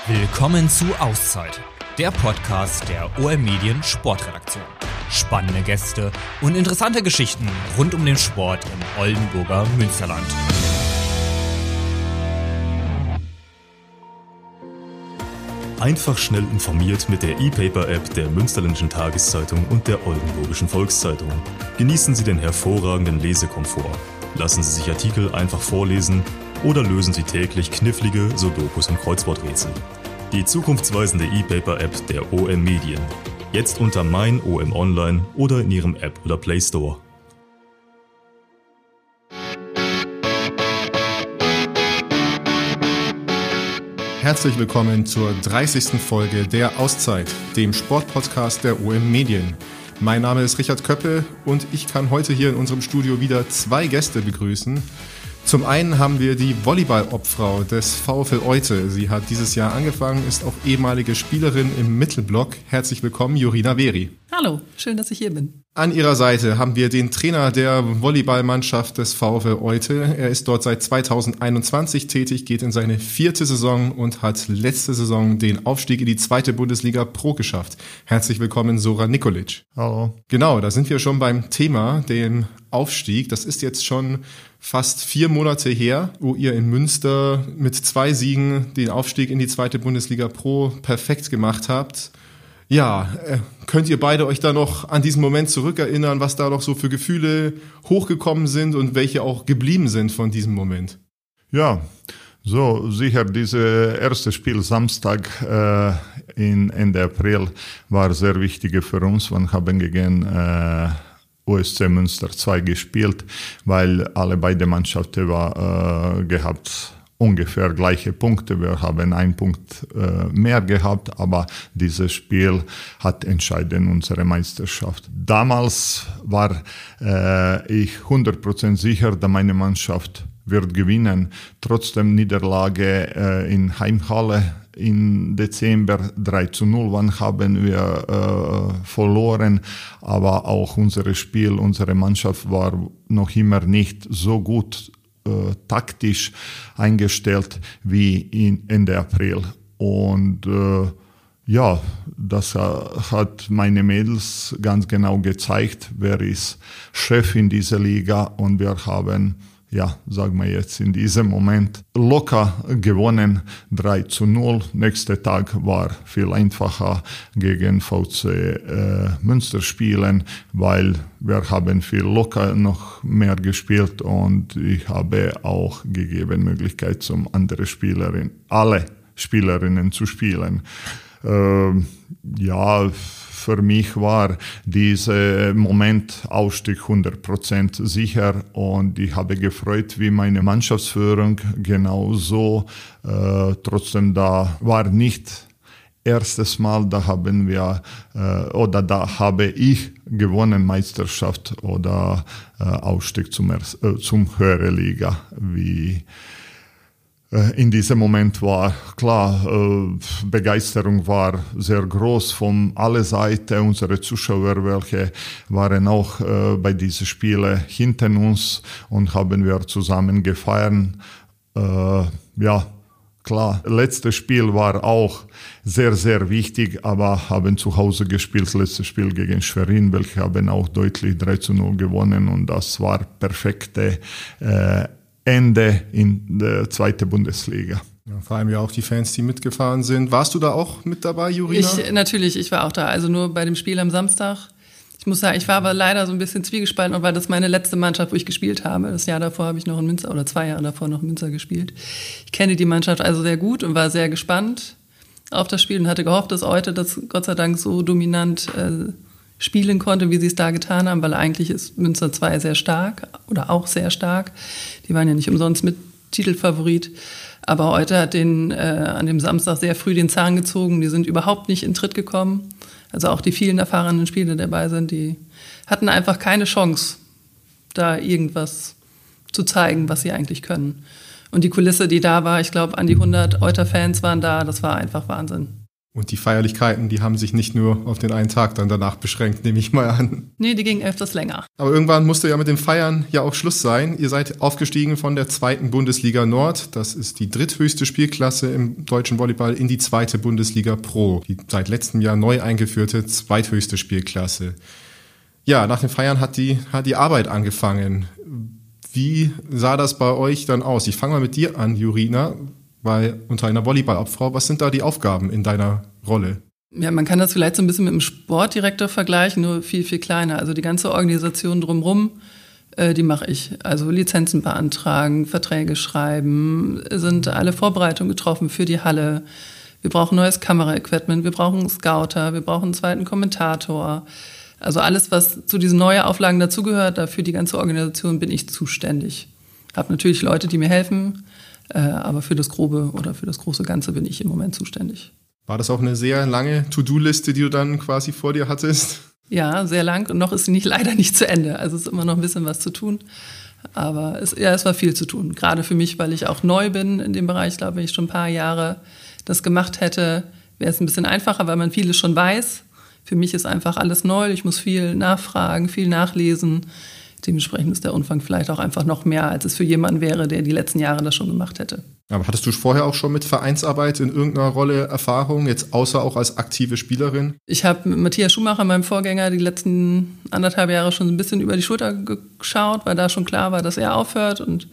Willkommen zu Auszeit, der Podcast der OM Medien Sportredaktion. Spannende Gäste und interessante Geschichten rund um den Sport im Oldenburger Münsterland. Einfach schnell informiert mit der E-Paper-App der Münsterländischen Tageszeitung und der Oldenburgischen Volkszeitung. Genießen Sie den hervorragenden Lesekomfort. Lassen Sie sich Artikel einfach vorlesen oder lösen Sie täglich knifflige Sudokus und Kreuzworträtsel. Die zukunftsweisende E-Paper-App der OM Medien. Jetzt unter Mein OM Online oder in Ihrem App oder Play Store. Herzlich willkommen zur 30. Folge der Auszeit, dem Sportpodcast der OM Medien. Mein Name ist Richard Köppe und ich kann heute hier in unserem Studio wieder zwei Gäste begrüßen. Zum einen haben wir die Volleyball-Obfrau des VfL Oite. Sie hat dieses Jahr angefangen, ist auch ehemalige Spielerin im Mittelblock. Herzlich willkommen, Jorina Veri. Hallo, schön, dass ich hier bin. An ihrer Seite haben wir den Trainer der Volleyballmannschaft des VfL Oite. Er ist dort seit 2021 tätig, geht in seine 4. Saison und hat letzte Saison den Aufstieg in die 2. Bundesliga Pro geschafft. Herzlich willkommen, Zoran Nikolic. Hallo. Genau, da sind wir schon beim Thema, dem Aufstieg. Das ist jetzt schon fast 4 Monate her, wo ihr in Münster mit 2 Siegen den Aufstieg in die 2. Bundesliga Pro perfekt gemacht habt. Ja, könnt ihr beide euch da noch an diesen Moment zurückerinnern, was da noch so für Gefühle hochgekommen sind und welche auch geblieben sind von diesem Moment? Ja, so sicher, dieses erste Spiel Samstag Ende April war sehr wichtig für uns. Wir haben gegen OSC Münster 2 gespielt, weil alle beide Mannschaften gehabt ungefähr gleiche Punkte. Wir haben 1 Punkt mehr gehabt, aber dieses Spiel hat entschieden unsere Meisterschaft. Damals war ich 100% sicher, dass meine Mannschaft wird gewinnen. Trotzdem Niederlage in Heimhalle im Dezember 3:0, wann haben wir verloren, aber auch unser Spiel, unsere Mannschaft war noch immer nicht so gut taktisch eingestellt wie Ende April. Und ja, das hat meine Mädels ganz genau gezeigt, wer ist Chef in dieser Liga, und wir haben, ja, sagen wir jetzt in diesem Moment locker gewonnen, 3:0. Nächster Tag war viel einfacher gegen VC Münster spielen, weil wir haben viel locker noch mehr gespielt und ich habe auch gegeben Möglichkeit zum andere Spielerinnen, alle Spielerinnen zu spielen. Ja, für mich war dieser Moment Aufstieg 100% sicher und ich habe gefreut, wie meine Mannschaftsführung genauso. Trotzdem, da war nicht erstes Mal, da haben wir oder da habe ich gewonnen Meisterschaft oder Aufstieg zum höheren Liga, wie in diesem Moment war klar, Begeisterung war sehr groß von aller Seiten. Unsere Zuschauer, welche waren auch bei diesen Spielen hinter uns und haben wir zusammen gefeiert. Ja, klar, letztes Spiel war auch sehr, sehr wichtig, aber haben zu Hause gespielt, letztes Spiel gegen Schwerin, welche haben auch deutlich 3:0 gewonnen und das war perfekte Ende in der 2. Bundesliga. Ja, vor allem ja auch die Fans, die mitgefahren sind. Warst du da auch mit dabei, Jorina? Ich war auch da, also nur bei dem Spiel am Samstag. Ich muss sagen, ich war aber leider so ein bisschen zwiegespalten, weil das meine letzte Mannschaft, wo ich gespielt habe. Das Jahr davor habe ich noch in Münster, oder 2 Jahre davor noch in Münster gespielt. Ich kenne die Mannschaft also sehr gut und war sehr gespannt auf das Spiel und hatte gehofft, dass heute das Gott sei Dank so dominant spielen konnte, wie sie es da getan haben, weil eigentlich ist Münster 2 sehr stark oder auch sehr stark. Die waren ja nicht umsonst mit Titelfavorit. Aber heute hat an dem Samstag sehr früh den Zahn gezogen. Die sind überhaupt nicht in Tritt gekommen. Also auch die vielen erfahrenen Spieler, die dabei sind, die hatten einfach keine Chance, da irgendwas zu zeigen, was sie eigentlich können. Und die Kulisse, die da war, ich glaube, an die 100 Euter-Fans waren da, das war einfach Wahnsinn. Und die Feierlichkeiten, die haben sich nicht nur auf den einen Tag dann danach beschränkt, nehme ich mal an. Nee, die gingen öfters länger. Aber irgendwann musste ja mit dem Feiern ja auch Schluss sein. Ihr seid aufgestiegen von der 2. Bundesliga Nord, das ist die dritthöchste Spielklasse im deutschen Volleyball, in die 2. Bundesliga Pro, die seit letztem Jahr neu eingeführte zweithöchste Spielklasse. Ja, nach den Feiern hat die Arbeit angefangen. Wie sah das bei euch dann aus? Ich fange mal mit dir an, Jurina. Weil unter einer Volleyballobfrau, was sind da die Aufgaben in deiner Rolle? Ja, man kann das vielleicht so ein bisschen mit dem Sportdirektor vergleichen, nur viel, viel kleiner. Also die ganze Organisation drumherum, die mache ich. Also Lizenzen beantragen, Verträge schreiben, sind alle Vorbereitungen getroffen für die Halle. Wir brauchen neues Kameraequipment, wir brauchen einen Scouter, wir brauchen einen zweiten Kommentator. Also alles, was zu diesen neuen Auflagen dazugehört, dafür die ganze Organisation bin ich zuständig. Habe natürlich Leute, die mir helfen, aber für das Grobe oder für das große Ganze bin ich im Moment zuständig. War das auch eine sehr lange To-Do-Liste, die du dann quasi vor dir hattest? Ja, sehr lang und noch ist sie leider nicht zu Ende. Also es ist immer noch ein bisschen was zu tun, aber es war viel zu tun. Gerade für mich, weil ich auch neu bin in dem Bereich. Ich glaube, wenn ich schon ein paar Jahre das gemacht hätte, wäre es ein bisschen einfacher, weil man vieles schon weiß. Für mich ist einfach alles neu. Ich muss viel nachfragen, viel nachlesen. Dementsprechend ist der Umfang vielleicht auch einfach noch mehr, als es für jemanden wäre, der die letzten Jahre das schon gemacht hätte. Aber hattest du vorher auch schon mit Vereinsarbeit in irgendeiner Rolle Erfahrung, jetzt außer auch als aktive Spielerin? Ich habe mit Matthias Schumacher, meinem Vorgänger, die letzten 1,5 Jahre schon ein bisschen über die Schulter geschaut, weil da schon klar war, dass er aufhört und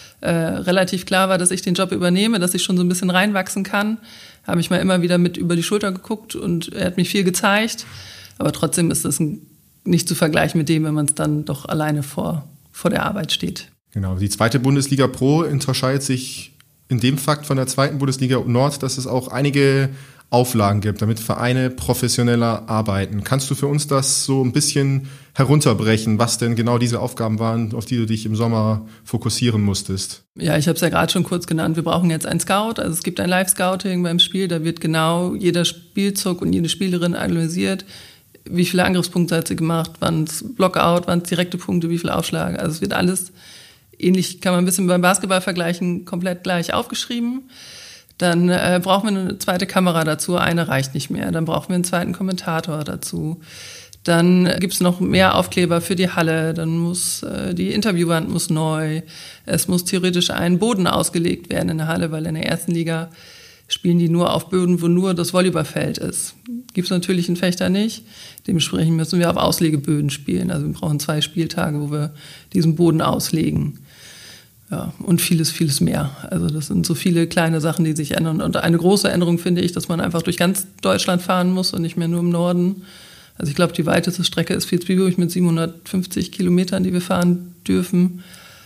relativ klar war, dass ich den Job übernehme, dass ich schon so ein bisschen reinwachsen kann. Habe ich mal immer wieder mit über die Schulter geguckt und er hat mir viel gezeigt. Aber trotzdem ist das nicht zu vergleichen mit dem, wenn man es dann doch alleine vor der Arbeit steht. Genau, die 2. Bundesliga Pro unterscheidet sich in dem Fakt von der 2. Bundesliga Nord, dass es auch einige Auflagen gibt, damit Vereine professioneller arbeiten. Kannst du für uns das so ein bisschen herunterbrechen, was denn genau diese Aufgaben waren, auf die du dich im Sommer fokussieren musstest? Ja, ich habe es ja gerade schon kurz genannt. Wir brauchen jetzt einen Scout. Also es gibt ein Live-Scouting beim Spiel. Da wird genau jeder Spielzug und jede Spielerin analysiert. Wie viele Angriffspunkte hat sie gemacht, wann es Blockout, wann es direkte Punkte, wie viele Aufschläge. Also es wird alles ähnlich, kann man ein bisschen beim Basketball vergleichen, komplett gleich aufgeschrieben. Dann brauchen wir eine zweite Kamera dazu, eine reicht nicht mehr. Dann brauchen wir einen zweiten Kommentator dazu. Dann gibt's noch mehr Aufkleber für die Halle. Dann muss die Interviewwand muss neu. Es muss theoretisch ein Boden ausgelegt werden in der Halle, weil in der 1. Liga spielen die nur auf Böden, wo nur das Volleyballfeld ist. Gibt's natürlich in Fechter nicht. Dementsprechend müssen wir auf Auslegeböden spielen. Also wir brauchen 2 Spieltage, wo wir diesen Boden auslegen. Ja, und vieles, vieles mehr. Also das sind so viele kleine Sachen, die sich ändern. Und eine große Änderung finde ich, dass man einfach durch ganz Deutschland fahren muss und nicht mehr nur im Norden. Also ich glaube, die weiteste Strecke ist Vilsbiburg mit 750 Kilometern, die wir fahren dürfen.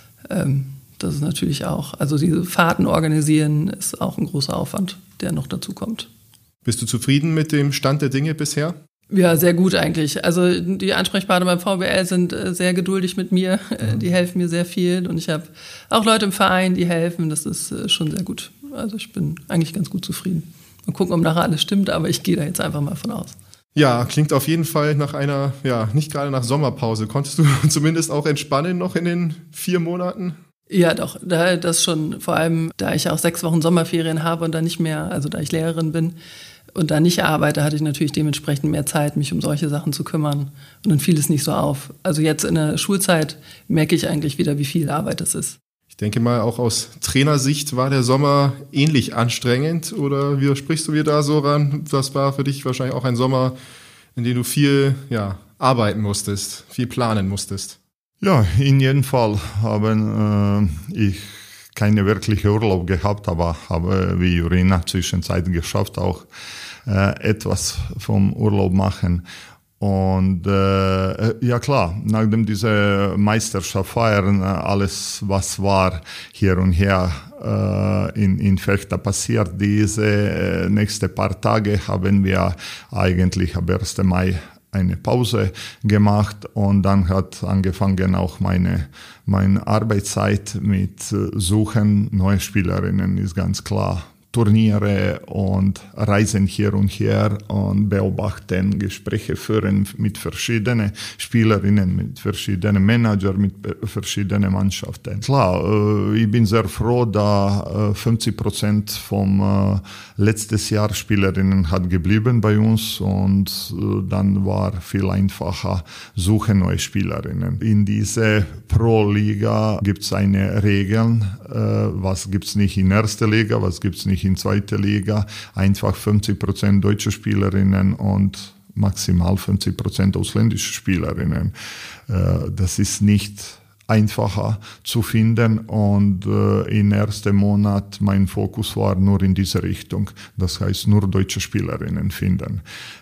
Das ist natürlich auch, also diese Fahrten organisieren ist auch ein großer Aufwand, der noch dazu kommt. Bist du zufrieden mit dem Stand der Dinge bisher? Ja, sehr gut eigentlich. Also die Ansprechpartner beim VBL sind sehr geduldig mit mir. Die helfen mir sehr viel. Und ich habe auch Leute im Verein, die helfen. Das ist schon sehr gut. Also ich bin eigentlich ganz gut zufrieden. Mal gucken, ob nachher alles stimmt, aber ich gehe da jetzt einfach mal von aus. Ja, klingt auf jeden Fall nach einer, ja, nicht gerade nach Sommerpause. Konntest du zumindest auch entspannen noch in den 4 Monaten? Ja, doch, das schon. Vor allem, da ich auch 6 Wochen Sommerferien habe und dann nicht mehr, also da ich Lehrerin bin, und da nicht arbeite, hatte ich natürlich dementsprechend mehr Zeit, mich um solche Sachen zu kümmern. Und dann fiel es nicht so auf. Also jetzt in der Schulzeit merke ich eigentlich wieder, wie viel Arbeit es ist. Ich denke mal, auch aus Trainersicht war der Sommer ähnlich anstrengend. Oder widersprichst du mir da so ran? Das war für dich wahrscheinlich auch ein Sommer, in dem du viel arbeiten musstest, viel planen musstest. Ja, in jedem Fall haben ich keine wirkliche Urlaub gehabt, aber habe wie Jurina zwischenzeit geschafft, auch etwas vom Urlaub machen. Und ja klar, nachdem diese Meisterschaft feiern, alles was war hier und her in Fechter passiert, diese nächsten paar Tage haben wir eigentlich am 1. Mai eine Pause gemacht und dann hat angefangen auch meine Arbeitszeit mit Suchen neue Spielerinnen, ist ganz klar. Turniere und reisen hier und her und beobachten, Gespräche führen mit verschiedenen Spielerinnen, mit verschiedenen Managern, mit verschiedenen Mannschaften. Klar, ich bin sehr froh, da 50% vom letztes Jahr Spielerinnen hat geblieben bei uns und dann war viel einfacher suchen neue Spielerinnen. In diese Pro-Liga gibt es eine Regel, was gibt es nicht in erster Liga, was gibt es nicht in zweiter Liga. Einfach 50% deutsche Spielerinnen und maximal 50% ausländische Spielerinnen. Das ist nicht einfacher zu finden und im ersten Monat mein Fokus war nur in diese Richtung. Das heißt, nur deutsche Spielerinnen finden.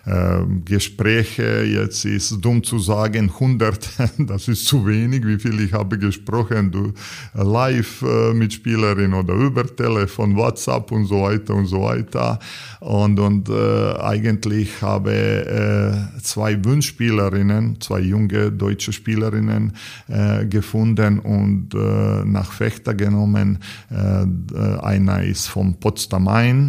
Gespräche, jetzt ist dumm zu sagen, 100, das ist zu wenig, wie viel ich habe gesprochen, live mit Spielerinnen oder über Telefon, WhatsApp und so weiter und so weiter. Und eigentlich habe 2 Wunschspielerinnen, 2 junge deutsche Spielerinnen gefunden und nach Fechter genommen. Einer ist vom Potsdam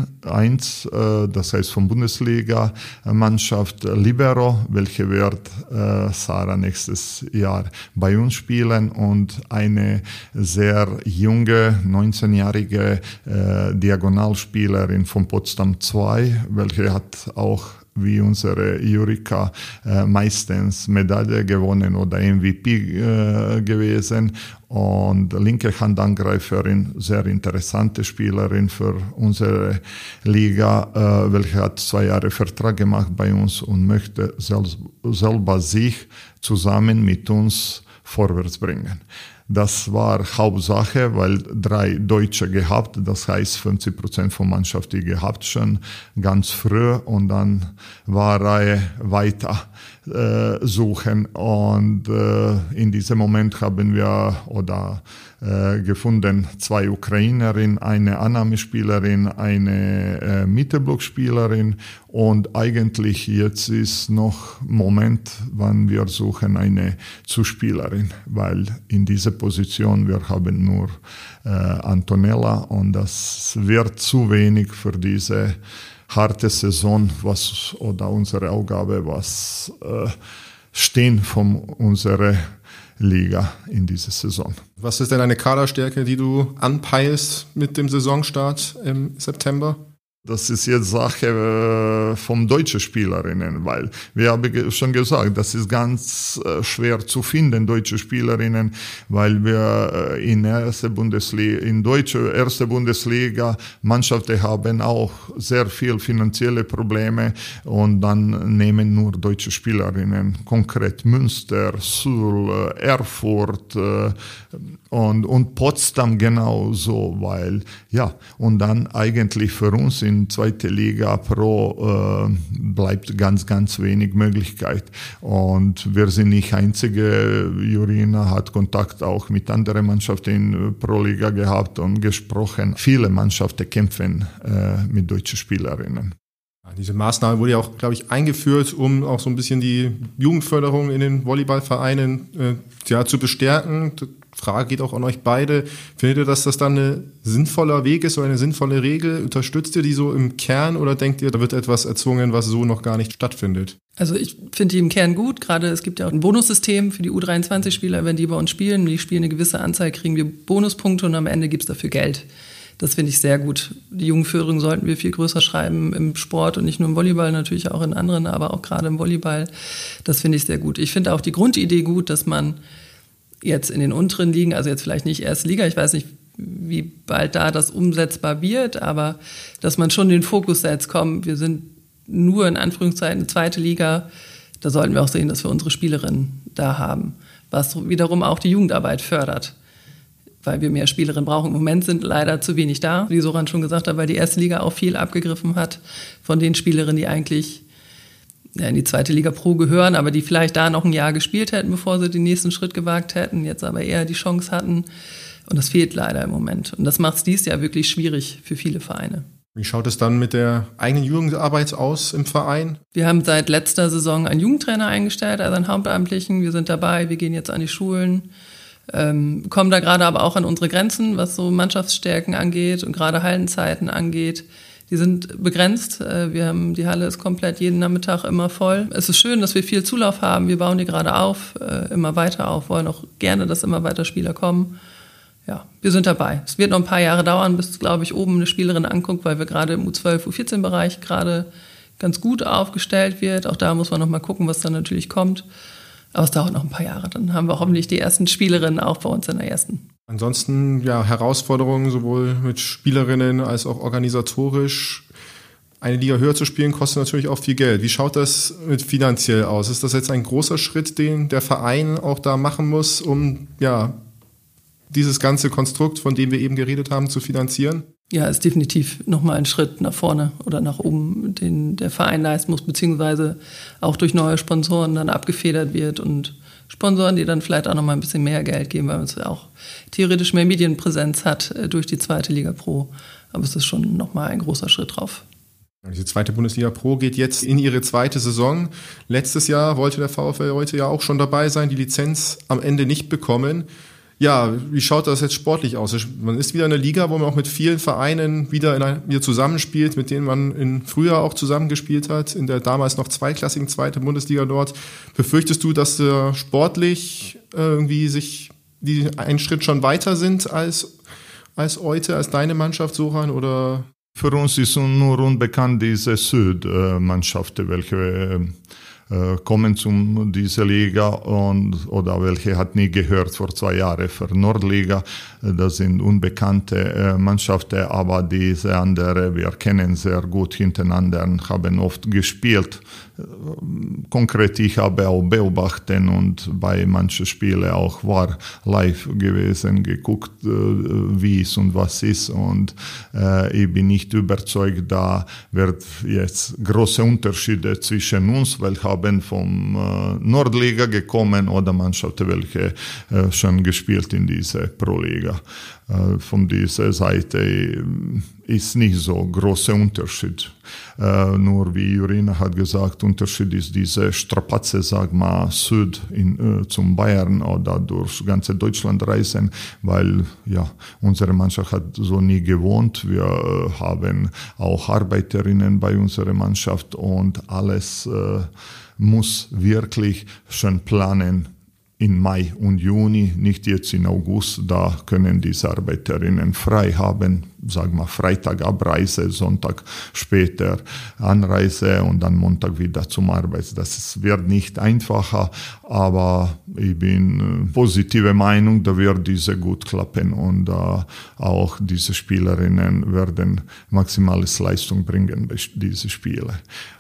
1, das heißt vom Bundesliga-Mannschaft Libero, welche wird Sarah nächstes Jahr bei uns spielen, und eine sehr junge, 19-jährige Diagonalspielerin von Potsdam 2, welche hat auch wie unsere Jurika meistens Medaille gewonnen oder MVP gewesen. Und linke Handangreiferin, sehr interessante Spielerin für unsere Liga, welche hat 2 Jahre Vertrag gemacht bei uns und möchte selber sich zusammen mit uns vorwärts bringen. Das war Hauptsache, weil 3 Deutsche gehabt, das heißt 50% von Mannschaft, die gehabt schon ganz früh, und dann war Reihe weiter suchen, und in diesem Moment haben wir gefunden 2 Ukrainerinnen, eine Annahmespielerin, eine Mittelblockspielerin, und eigentlich jetzt ist noch Moment, wann wir suchen eine Zuspielerin, weil in dieser Position wir haben nur Antonella, und das wird zu wenig für diese harte Saison, oder unsere Aufgabe, was stehen von unserer Liga in dieser Saison. Was ist denn eine Kaderstärke, die du anpeilst mit dem Saisonstart im September? Das ist jetzt Sache von deutschen Spielerinnen, weil wir haben schon gesagt, das ist ganz schwer zu finden, deutsche Spielerinnen, weil wir in erste Bundesliga Mannschaften haben auch sehr viel finanzielle Probleme, und dann nehmen nur deutsche Spielerinnen, konkret Münster, Suhl, Erfurt und Potsdam genauso, weil und dann eigentlich für uns in zweite Liga Pro bleibt ganz, ganz wenig Möglichkeit. Und wir sind nicht einzige. Jurina hat Kontakt auch mit anderen Mannschaften in Pro-Liga gehabt und gesprochen. Viele Mannschaften kämpfen mit deutschen Spielerinnen. Diese Maßnahme wurde ja auch, glaube ich, eingeführt, um auch so ein bisschen die Jugendförderung in den Volleyballvereinen zu bestärken. Die Frage geht auch an euch beide. Findet ihr, dass das dann ein sinnvoller Weg ist oder eine sinnvolle Regel? Unterstützt ihr die so im Kern, oder denkt ihr, da wird etwas erzwungen, was so noch gar nicht stattfindet? Also ich finde die im Kern gut. Gerade es gibt ja auch ein Bonussystem für die U23-Spieler. Wenn die bei uns spielen, die spielen eine gewisse Anzahl, kriegen wir Bonuspunkte, und am Ende gibt es dafür Geld. Das finde ich sehr gut. Die Jugendförderung sollten wir viel größer schreiben im Sport und nicht nur im Volleyball, natürlich auch in anderen, aber auch gerade im Volleyball. Das finde ich sehr gut. Ich finde auch die Grundidee gut, dass man jetzt in den unteren Ligen, also jetzt vielleicht nicht erste Liga, ich weiß nicht, wie bald da das umsetzbar wird, aber dass man schon den Fokus setzt, wir sind nur in Anführungszeichen eine zweite Liga, da sollten wir auch sehen, dass wir unsere Spielerinnen da haben, was wiederum auch die Jugendarbeit fördert, weil wir mehr Spielerinnen brauchen. Im Moment sind leider zu wenig da, wie Soran schon gesagt hat, weil die erste Liga auch viel abgegriffen hat von den Spielerinnen, die eigentlich in die zweite Liga Pro gehören, aber die vielleicht da noch ein Jahr gespielt hätten, bevor sie den nächsten Schritt gewagt hätten, jetzt aber eher die Chance hatten. Und das fehlt leider im Moment. Und das macht es dieses Jahr wirklich schwierig für viele Vereine. Wie schaut es dann mit der eigenen Jugendarbeit aus im Verein? Wir haben seit letzter Saison einen Jugendtrainer eingestellt, also einen Hauptamtlichen. Wir sind dabei, wir gehen jetzt an die Schulen. Kommen da gerade aber auch an unsere Grenzen, was so Mannschaftsstärken angeht und gerade Hallenzeiten angeht. Die sind begrenzt. Die Halle ist komplett jeden Nachmittag immer voll. Es ist schön, dass wir viel Zulauf haben. Wir bauen die gerade auf, immer weiter auf, wollen auch gerne, dass immer weiter Spieler kommen. Ja, wir sind dabei. Es wird noch ein paar Jahre dauern, bis, glaube ich, oben eine Spielerin anguckt, weil wir gerade im U12, U14-Bereich gerade ganz gut aufgestellt wird. Auch da muss man noch mal gucken, was dann natürlich kommt. Aber es dauert noch ein paar Jahre. Dann haben wir hoffentlich die ersten Spielerinnen auch bei uns in der ersten. Ansonsten ja Herausforderungen sowohl mit Spielerinnen als auch organisatorisch. Eine Liga höher zu spielen kostet natürlich auch viel Geld. Wie schaut das mit finanziell aus? Ist das jetzt ein großer Schritt, den der Verein auch da machen muss, um dieses ganze Konstrukt, von dem wir eben geredet haben, zu finanzieren? Ja, ist definitiv nochmal ein Schritt nach vorne oder nach oben, den der Verein leisten muss, beziehungsweise auch durch neue Sponsoren dann abgefedert wird und Sponsoren, die dann vielleicht auch nochmal ein bisschen mehr Geld geben, weil man es auch theoretisch mehr Medienpräsenz hat durch die 2. Liga Pro. Aber es ist schon nochmal ein großer Schritt drauf. Diese 2. Bundesliga Pro geht jetzt in ihre 2. Saison. Letztes Jahr wollte der VfL heute ja auch schon dabei sein, die Lizenz am Ende nicht bekommen. Ja, wie schaut das jetzt sportlich aus? Man ist wieder in einer Liga, wo man auch mit vielen Vereinen wieder zusammenspielt, mit denen man im Frühjahr auch zusammengespielt hat, in der damals noch zweiklassigen 2. Bundesliga Nord. Befürchtest du, dass sportlich irgendwie die einen Schritt schon weiter sind als heute, als deine Mannschaft, Soran, oder? Für uns ist nur unbekannt diese Südmannschaften, welche kommen zum diese Liga oder welche hat nie gehört vor 2 Jahren für Nordliga. Das sind unbekannte Mannschaften, aber diese andere, wir kennen sehr gut hintereinander und haben oft gespielt. Konkret, ich habe auch beobachtet und bei manchen Spielen auch war live gewesen, geguckt, wie es und was ist, und ich bin nicht überzeugt, da wird jetzt große Unterschiede zwischen uns, welche haben vom Nordliga gekommen oder Mannschaften, welche schon gespielt in dieser Pro-Liga. Von dieser Seite ist nicht so großer Unterschied. Nur wie Jurina hat gesagt, Unterschied ist diese Strapaze, sag mal, Süd zum Bayern oder durch ganze Deutschland reisen, weil ja, unsere Mannschaft hat so nie gewohnt. Wir haben auch Arbeiterinnen bei unserer Mannschaft und alles muss wirklich schon planen. In Mai und Juni, nicht jetzt in August, da können diese Arbeiterinnen frei haben, sagen wir Freitag Abreise, Sonntag später Anreise und dann Montag wieder zum Arbeit. Das wird nicht einfacher, aber ich bin positive Meinung, da wird diese gut klappen und auch diese Spielerinnen werden maximales Leistung bringen bei diesen Spielen.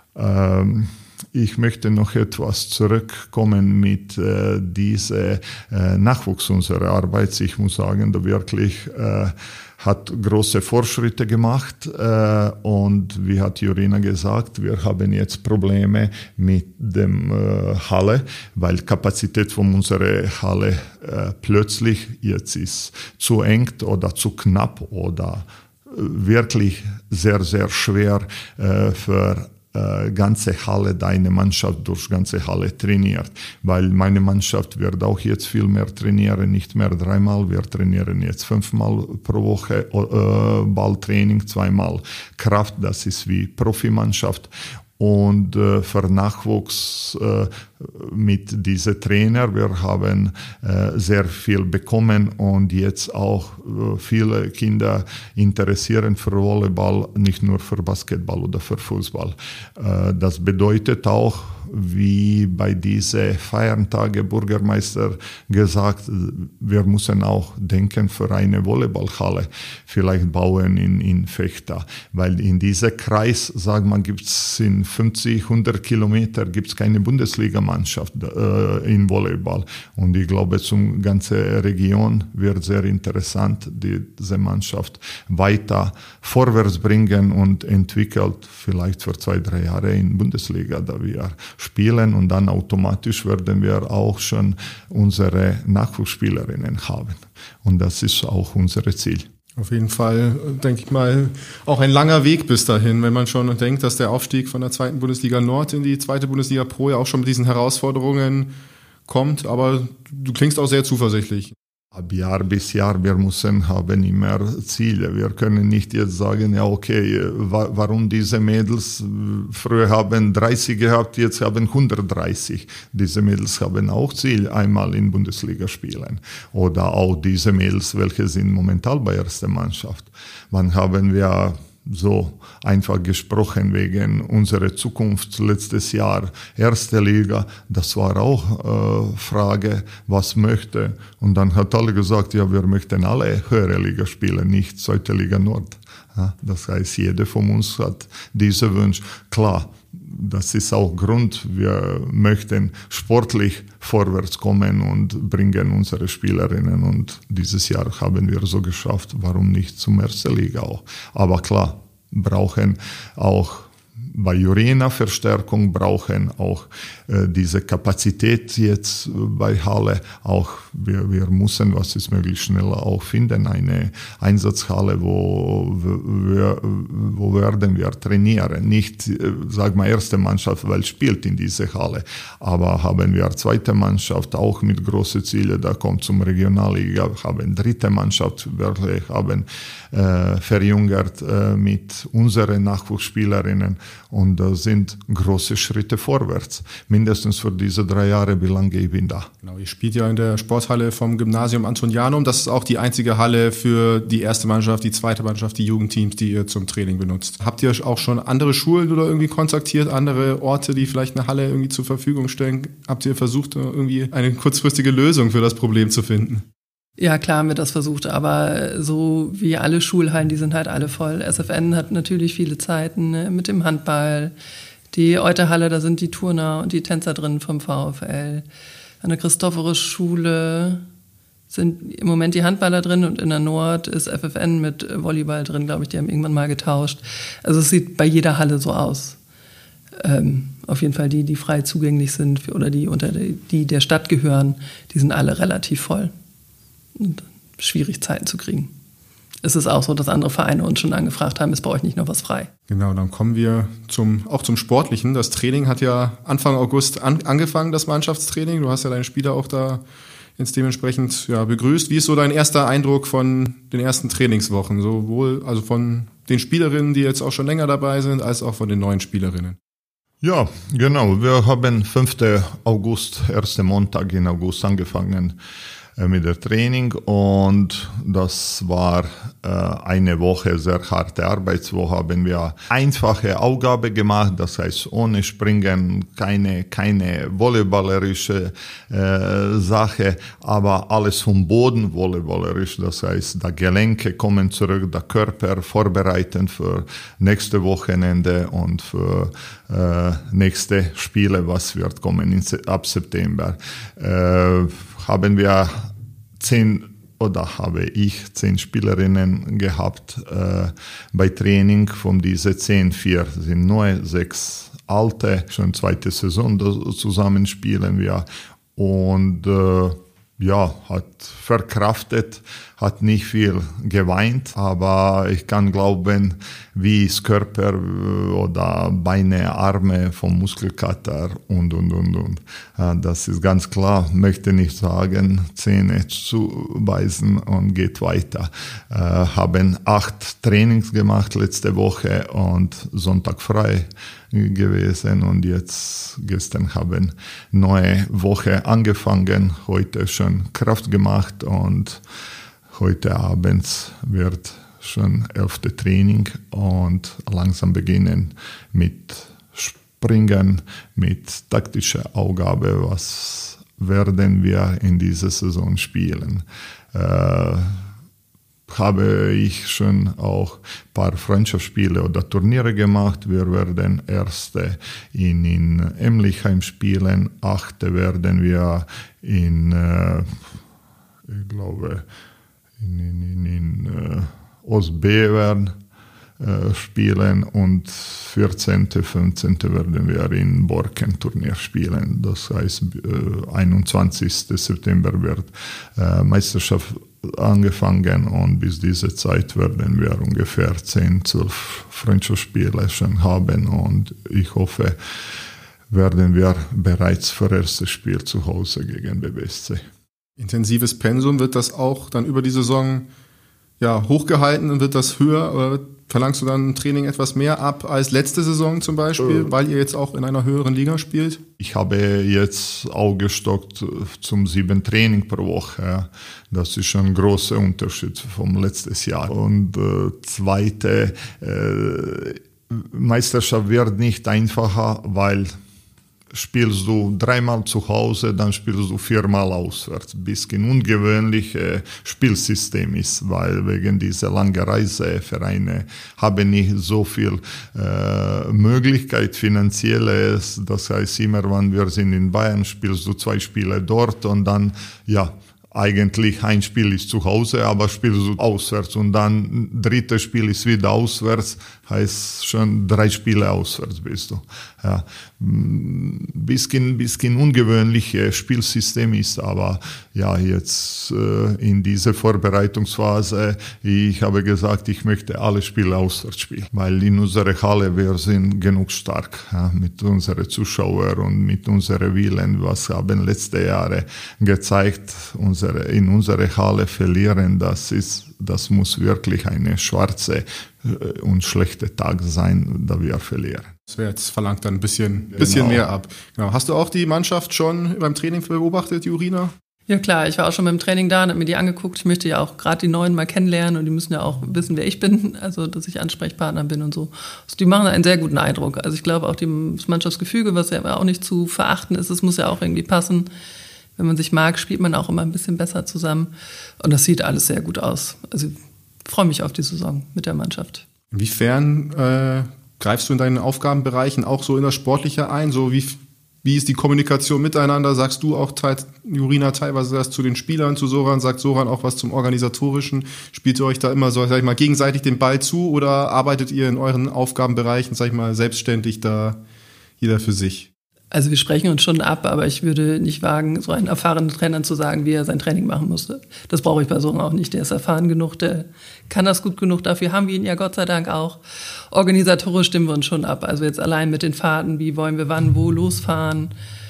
Ich möchte noch etwas zurückkommen mit dieser Nachwuchs unserer Arbeit. Ich muss sagen, da wirklich hat große Fortschritte gemacht und wie hat Jurina gesagt, wir haben jetzt Probleme mit dem Halle, weil Kapazität von unserer Halle plötzlich jetzt ist zu eng oder zu knapp oder wirklich sehr, sehr schwer für ganze Halle, deine Mannschaft durch ganze Halle trainiert, weil meine Mannschaft wird auch jetzt viel mehr trainieren, nicht mehr 3-mal, wir trainieren jetzt 5-mal pro Woche Balltraining, 2-mal Kraft, das ist wie Profimannschaft. Und für Nachwuchs mit diesen Trainer, wir haben sehr viel bekommen und jetzt auch viele Kinder interessieren für Volleyball, nicht nur für Basketball oder für Fußball. Das bedeutet auch, wie bei diesen Feiertage Bürgermeister gesagt, wir müssen auch denken für eine Volleyballhalle, vielleicht bauen in Vechta, weil in diesem Kreis, sagen wir, gibt es in 50, 100 Kilometer gibt's keine Bundesligamannschaft in Volleyball und ich glaube, zum ganzen Region wird sehr interessant, diese Mannschaft weiter vorwärts bringen und entwickelt, vielleicht für 2-3 Jahre in Bundesliga, da wir spielen und dann automatisch werden wir auch schon unsere Nachwuchsspielerinnen haben. Und das ist auch unser Ziel. Auf jeden Fall, denke ich mal, auch ein langer Weg bis dahin, wenn man schon denkt, dass der Aufstieg von der 2. Bundesliga Nord in die 2. Bundesliga Pro ja auch schon mit diesen Herausforderungen kommt. Aber du klingst auch sehr zuversichtlich. Ab Jahr bis Jahr, wir haben immer Ziele. Wir können nicht jetzt sagen, ja okay, warum diese Mädels früher haben 30 gehabt, jetzt haben 130. Diese Mädels haben auch Ziel, einmal in Bundesliga spielen. Oder auch diese Mädels, welche sind momentan bei erster Mannschaft. Wann haben wir so einfach gesprochen wegen unserer Zukunft letztes Jahr, erste Liga, das war auch Frage, was möchte. Und dann hat alle gesagt, ja, wir möchten alle höhere Liga spielen, nicht zweite Liga Nord. Ja, das heißt, jeder von uns hat diesen Wunsch. Klar, das ist auch Grund, wir möchten sportlich vorwärts kommen und bringen unsere Spielerinnen. Und dieses Jahr haben wir so geschafft, warum nicht zum ersten Liga auch. Aber klar, brauchen auch bei Jurina Verstärkung, brauchen auch diese Kapazität jetzt bei Halle. Auch wir müssen, was ist möglich, schneller auch finden, eine Einsatzhalle, wo werden wir trainieren. Nicht, sag mal, erste Mannschaft, weil spielt in diese Halle, aber haben wir zweite Mannschaft auch mit großen Zielen, da kommt zum Regionalliga, haben dritte Mannschaft, wir haben verjüngert mit unseren Nachwuchsspielerinnen und das sind große Schritte vorwärts. Mindestens für diese 3 Jahre, wie lange ich bin da. Genau, ihr spielt ja in der Sporthalle vom Gymnasium Antonianum. Das ist auch die einzige Halle für die erste Mannschaft, die zweite Mannschaft, die Jugendteams, die ihr zum Training benutzt. Habt ihr auch schon andere Schulen oder irgendwie kontaktiert, andere Orte, die vielleicht eine Halle irgendwie zur Verfügung stellen? Habt ihr versucht, irgendwie eine kurzfristige Lösung für das Problem zu finden? Ja, klar haben wir das versucht, aber so wie alle Schulhallen, die sind halt alle voll. SFN hat natürlich viele Zeiten, ne, mit dem Handball. Die Euterhalle, da sind die Turner und die Tänzer drin vom VfL. An der Christophorus-Schule sind im Moment die Handballer drin und in der Nord ist FFN mit Volleyball drin, glaube ich. Die haben irgendwann mal getauscht. Also es sieht bei jeder Halle so aus. Auf jeden Fall die frei zugänglich sind oder die der Stadt gehören, die sind alle relativ voll. Und schwierig, Zeiten zu kriegen. Es ist auch so, dass andere Vereine uns schon angefragt haben, ist bei euch nicht noch was frei? Genau, dann kommen wir auch zum Sportlichen. Das Training hat ja Anfang August angefangen, das Mannschaftstraining. Du hast ja deine Spieler auch da jetzt dementsprechend begrüßt. Wie ist so dein erster Eindruck von den ersten Trainingswochen? Sowohl also von den Spielerinnen, die jetzt auch schon länger dabei sind, als auch von den neuen Spielerinnen? Ja, genau. Wir haben 5. August, erster Montag in August angefangen mit der Training und das war eine Woche, sehr harte Arbeitswoche, haben wir einfache Aufgabe gemacht, das heißt ohne Springen, keine volleyballerische Sache, aber alles vom Boden volleyballerisch, das heißt, die Gelenke kommen zurück, der Körper vorbereiten für nächste Wochenende und für nächste Spiele, was wird kommen ab September. Habe ich 10 Spielerinnen gehabt bei Training. Von diesen 10, 4 sind neu, 6 alte, schon zweite Saison zusammen spielen wir. Und hat verkraftet, hat nicht viel geweint, aber ich kann glauben, wie das Körper oder Beine, Arme vom Muskelkater und. Das ist ganz klar, möchte nicht sagen, Zähne zubeißen und geht weiter. Haben 8 Trainings gemacht letzte Woche und Sonntag frei gewesen und jetzt gestern haben neue Woche angefangen, heute schon Kraft gemacht und heute abends wird schon 11. Training und langsam beginnen mit Springen, mit taktischer Aufgabe, was werden wir in dieser Saison spielen. Habe ich schon auch ein paar Freundschaftsspiele oder Turniere gemacht. Wir werden erste in Emlichheim spielen, 8. werden wir in Ostbevern spielen und 14., 15. werden wir in Borken Turnier spielen. Das heißt, 21. September wird Meisterschaft angefangen und bis diese Zeit werden wir ungefähr 10, 12 Freundschaftsspiele schon haben und ich hoffe, werden wir bereits für das erste Spiel zu Hause gegen BBSC. Intensives Pensum, wird das auch dann über die Saison hochgehalten und wird das höher? Oder verlangst du dann im Training etwas mehr ab als letzte Saison zum Beispiel, weil ihr jetzt auch in einer höheren Liga spielt? Ich habe jetzt aufgestockt zum 7 Training pro Woche. Ja. Das ist schon ein großer Unterschied vom letzten Jahr. Und zweite Meisterschaft wird nicht einfacher, weil spielst du 3-mal zu Hause, dann spielst du 4-mal auswärts. Ein bisschen ungewöhnliches Spielsystem ist, weil wegen dieser langen Reisevereine haben nicht so viel Möglichkeit finanzielles. Das heißt, immer wenn wir sind in Bayern, spielst du 2 Spiele dort und dann, eigentlich ein Spiel ist zu Hause, aber spielst du auswärts und dann 3. Spiel ist wieder auswärts, heißt schon 3 Spiele auswärts bist du. Ja, bisschen ungewöhnliches Spielsystem ist, aber jetzt in dieser Vorbereitungsphase, ich habe gesagt, ich möchte alle Spiele auswärts spielen, weil in unserer Halle wir sind genug stark, mit unseren Zuschauern und mit unserem Willen, was haben letzte Jahre gezeigt, in unserer Halle verlieren, das muss wirklich eine schwarze und schlechte Tag sein, da wir verlieren. Das wäre jetzt verlangt dann ein bisschen mehr ab. Genau. Hast du auch die Mannschaft schon beim Training beobachtet, Jurina? Ja klar, ich war auch schon beim Training da und habe mir die angeguckt. Ich möchte ja auch gerade die Neuen mal kennenlernen und die müssen ja auch wissen, wer ich bin, also dass ich Ansprechpartner bin und so. Also die machen einen sehr guten Eindruck. Also ich glaube auch das Mannschaftsgefüge, was ja auch nicht zu verachten ist, es muss ja auch irgendwie passen. Wenn man sich mag, spielt man auch immer ein bisschen besser zusammen. Und das sieht alles sehr gut aus. Also ich freue mich auf die Saison mit der Mannschaft. Inwiefern greifst du in deinen Aufgabenbereichen auch so in das Sportliche ein? So wie ist die Kommunikation miteinander? Sagst du auch, Jurina, teilweise das zu den Spielern, zu Soran? Sagt Soran auch was zum Organisatorischen? Spielt ihr euch da immer so, sag ich mal, gegenseitig den Ball zu oder arbeitet ihr in euren Aufgabenbereichen, sag ich mal, selbstständig da jeder für sich? Also wir sprechen uns schon ab, aber ich würde nicht wagen, so einen erfahrenen Trainer zu sagen, wie er sein Training machen musste. Das brauche ich bei Soran auch nicht. Der ist erfahren genug, der kann das gut genug. Dafür haben wir ihn ja Gott sei Dank auch. Organisatorisch stimmen wir uns schon ab. Also jetzt allein mit den Fahrten, wie wollen wir wann, wo losfahren,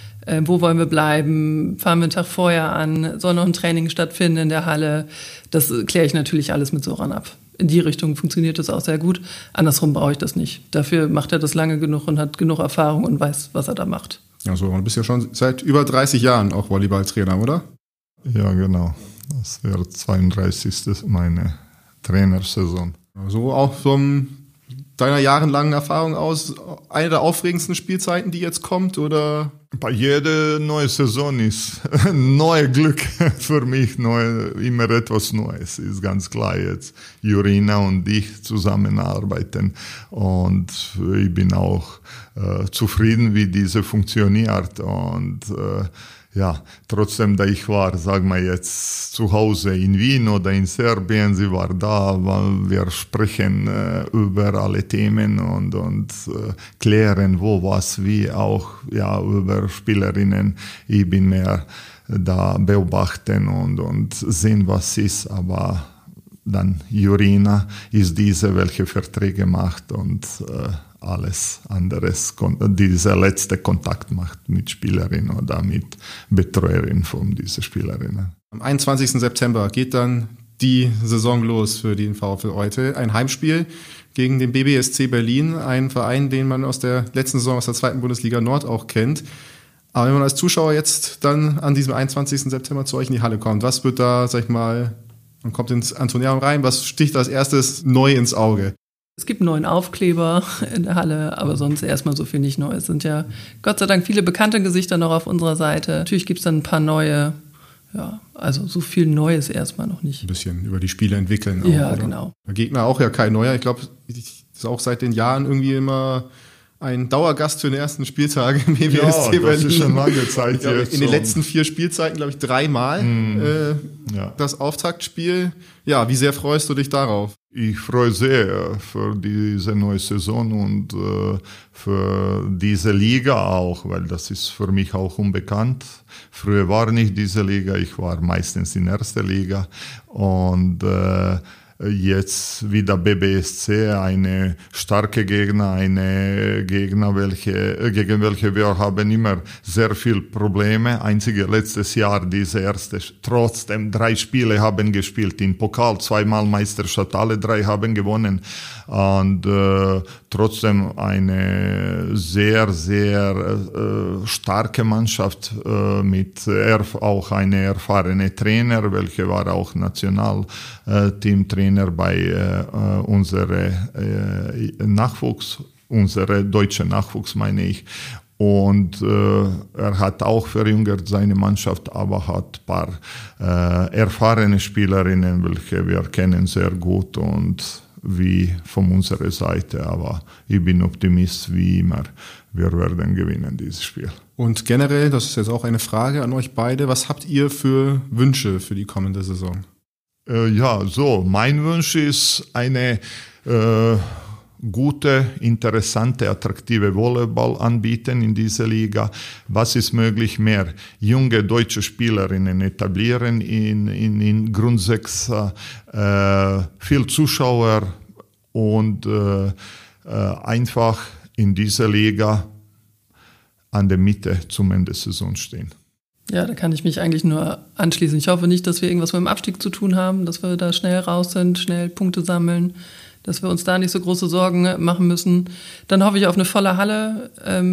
wo wollen wir bleiben, fahren wir einen Tag vorher an, soll noch ein Training stattfinden in der Halle. Das kläre ich natürlich alles mit Soran ab. In die Richtung funktioniert das auch sehr gut. Andersrum brauche ich das nicht. Dafür macht er das lange genug und hat genug Erfahrung und weiß, was er da macht. Ja, so, du bist ja schon seit über 30 Jahren auch Volleyballtrainer, oder? Ja, genau. Das wäre 32. meine Trainersaison. So auch von deiner jahrelangen Erfahrung aus eine der aufregendsten Spielzeiten, die jetzt kommt, oder? Bei jeder neuen Saison ist neues Glück für mich, immer etwas Neues, ist ganz klar jetzt. Jurina und ich zusammenarbeiten und ich bin auch zufrieden, wie diese funktioniert und trotzdem, da ich war, sagen wir jetzt, zu Hause in Wien oder in Serbien, sie war da, weil wir sprechen über alle Themen und klären, wo, was, wie, auch über Spielerinnen. Ich bin mehr da beobachten und sehen, was ist, aber dann Jurina ist diese, welche Verträge macht und alles anderes, dieser letzte Kontakt macht mit Spielerin oder mit Betreuerin von dieser Spielerin. Am 21. September geht dann die Saison los für den VfL Olte. Ein Heimspiel gegen den BBSC Berlin, einen Verein, den man aus der letzten Saison aus der 2. Bundesliga Nord auch kennt. Aber wenn man als Zuschauer jetzt dann an diesem 21. September zu euch in die Halle kommt, was wird da, sag ich mal, man kommt ins Antoneum rein, was sticht als erstes neu ins Auge? Es gibt einen neuen Aufkleber in der Halle, aber sonst erstmal so viel nicht neu. Es sind ja Gott sei Dank viele bekannte Gesichter noch auf unserer Seite. Natürlich gibt es dann ein paar neue, also so viel Neues erstmal noch nicht. Ein bisschen über die Spiele entwickeln. Auch, ja, oder? Genau. Der Gegner auch ja kein neuer. Ich glaube, das ist auch seit den Jahren irgendwie immer ein Dauergast für den ersten Spieltag im BBSC Berlin. Das ist schon lange Zeit jetzt. In den letzten 4 Spielzeiten, glaube ich, 3-mal das Auftaktspiel. Ja, wie sehr freust du dich darauf? Ich freue sehr für diese neue Saison und für diese Liga auch, weil das ist für mich auch unbekannt. Früher war nicht diese Liga, ich war meistens in der ersten Liga und jetzt wieder BBSC, eine starke Gegner, gegen welche wir haben immer sehr viel Probleme. Einzige letztes Jahr, diese erste, trotzdem 3 Spiele haben gespielt in Pokal, 2-mal Meisterschaft, alle 3 haben gewonnen und trotzdem eine sehr, sehr starke Mannschaft mit auch eine erfahrene Trainer, welche war auch Nationalteamtrainer bei unsere deutsche Nachwuchs, meine ich. Und er hat auch verjüngert seine Mannschaft, aber hat ein paar erfahrene Spielerinnen, welche wir kennen sehr gut und wie von unserer Seite. Aber ich bin Optimist wie immer. Wir werden gewinnen dieses Spiel. Und generell, das ist jetzt auch eine Frage an euch beide, was habt ihr für Wünsche für die kommende Saison? Mein Wunsch ist eine gute, interessante, attraktive Volleyball anbieten in dieser Liga. Was ist möglich mehr? Junge deutsche Spielerinnen etablieren in Grund 6, viel Zuschauer und einfach in dieser Liga an der Mitte zum Ende der Saison stehen. Ja, da kann ich mich eigentlich nur anschließen. Ich hoffe nicht, dass wir irgendwas mit dem Abstieg zu tun haben, dass wir da schnell raus sind, schnell Punkte sammeln, dass wir uns da nicht so große Sorgen machen müssen. Dann hoffe ich auf eine volle Halle,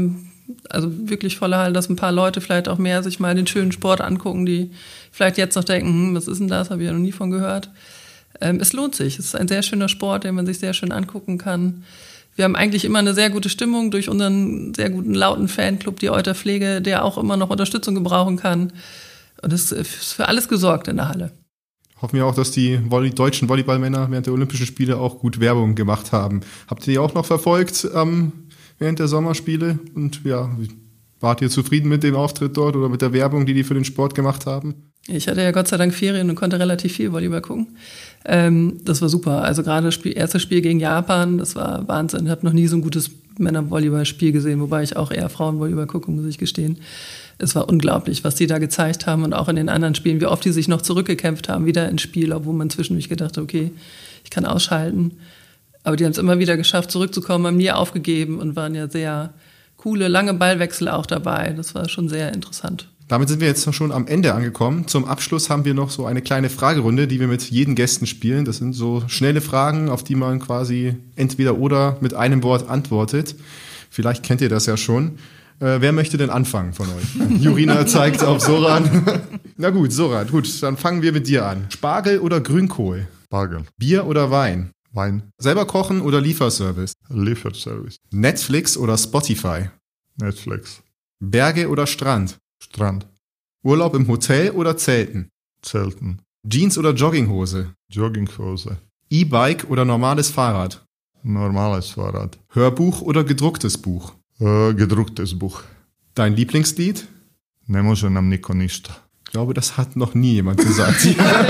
also wirklich volle Halle, dass ein paar Leute vielleicht auch mehr sich mal den schönen Sport angucken, die vielleicht jetzt noch denken, was ist denn das, habe ich ja noch nie von gehört. Es lohnt sich, es ist ein sehr schöner Sport, den man sich sehr schön angucken kann. Wir haben eigentlich immer eine sehr gute Stimmung durch unseren sehr guten, lauten Fanclub, die Euter Pflege, der auch immer noch Unterstützung gebrauchen kann. Und es ist für alles gesorgt in der Halle. Hoffen wir auch, dass die deutschen Volleyballmänner während der Olympischen Spiele auch gut Werbung gemacht haben. Habt ihr die auch noch verfolgt während der Sommerspiele? Und ja, wart ihr zufrieden mit dem Auftritt dort oder mit der Werbung, die für den Sport gemacht haben? Ich hatte ja Gott sei Dank Ferien und konnte relativ viel Volleyball gucken. Das war super. Also gerade das erste Spiel gegen Japan, das war Wahnsinn. Ich habe noch nie so ein gutes Männer-Volleyball-Spiel gesehen, wobei ich auch eher Frauen-Volleyball gucke, muss ich gestehen. Es war unglaublich, was die da gezeigt haben und auch in den anderen Spielen, wie oft die sich noch zurückgekämpft haben, wieder ins Spiel, obwohl man zwischendurch gedacht hat, okay, ich kann ausschalten. Aber die haben es immer wieder geschafft, zurückzukommen, haben nie aufgegeben und waren ja sehr coole, lange Ballwechsel auch dabei. Das war schon sehr interessant. Damit sind wir jetzt schon am Ende angekommen. Zum Abschluss haben wir noch so eine kleine Fragerunde, die wir mit jedem Gästen spielen. Das sind so schnelle Fragen, auf die man quasi entweder oder mit einem Wort antwortet. Vielleicht kennt ihr das ja schon. Wer möchte denn anfangen von euch? Jurina zeigt auf Soran. Na gut, Soran, gut, dann fangen wir mit dir an. Spargel oder Grünkohl? Spargel. Bier oder Wein? Wein. Selber kochen oder Lieferservice? Lieferservice. Netflix oder Spotify? Netflix. Berge oder Strand? Strand. Urlaub im Hotel oder Zelten? Zelten. Jeans oder Jogginghose? Jogginghose. E-Bike oder normales Fahrrad? Normales Fahrrad. Hörbuch oder gedrucktes Buch? Gedrucktes Buch. Dein Lieblingslied? Ne može nam niko ništa. Ich glaube, das hat noch nie jemand gesagt.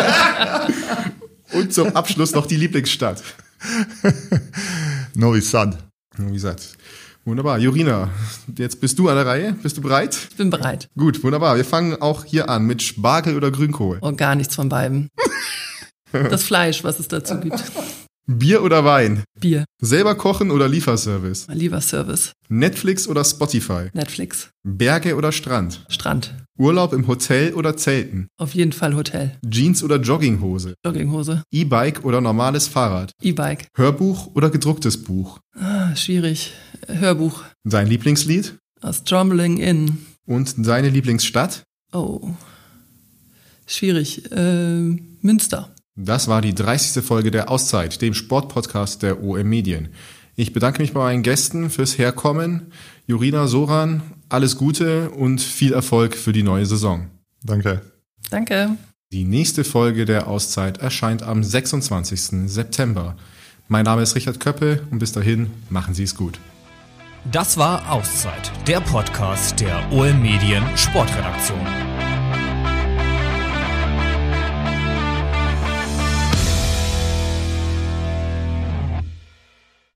Und zum Abschluss noch die Lieblingsstadt. Novi Sad. Novi Sad. Wunderbar. Jurina, jetzt bist du an der Reihe. Bist du bereit? Ich bin bereit. Gut, wunderbar. Wir fangen auch hier an mit Spargel oder Grünkohl. Oh, gar nichts von beiden. Das Fleisch, was es dazu gibt. Bier oder Wein? Bier. Selber kochen oder Lieferservice? Lieferservice. Netflix oder Spotify? Netflix. Berge oder Strand? Strand. Urlaub im Hotel oder Zelten? Auf jeden Fall Hotel. Jeans oder Jogginghose? Jogginghose. E-Bike oder normales Fahrrad? E-Bike. Hörbuch oder gedrucktes Buch? Schwierig. Hörbuch. Dein Lieblingslied? A Stumbling In. Und deine Lieblingsstadt? Oh. Schwierig. Münster. Das war die 30. Folge der Auszeit, dem Sportpodcast der OM Medien. Ich bedanke mich bei meinen Gästen fürs Herkommen. Jurina, Soran, alles Gute und viel Erfolg für die neue Saison. Danke. Danke. Die nächste Folge der Auszeit erscheint am 26. September. Mein Name ist Richard Köppe und bis dahin machen Sie es gut. Das war Auszeit, der Podcast der OM Medien Sportredaktion.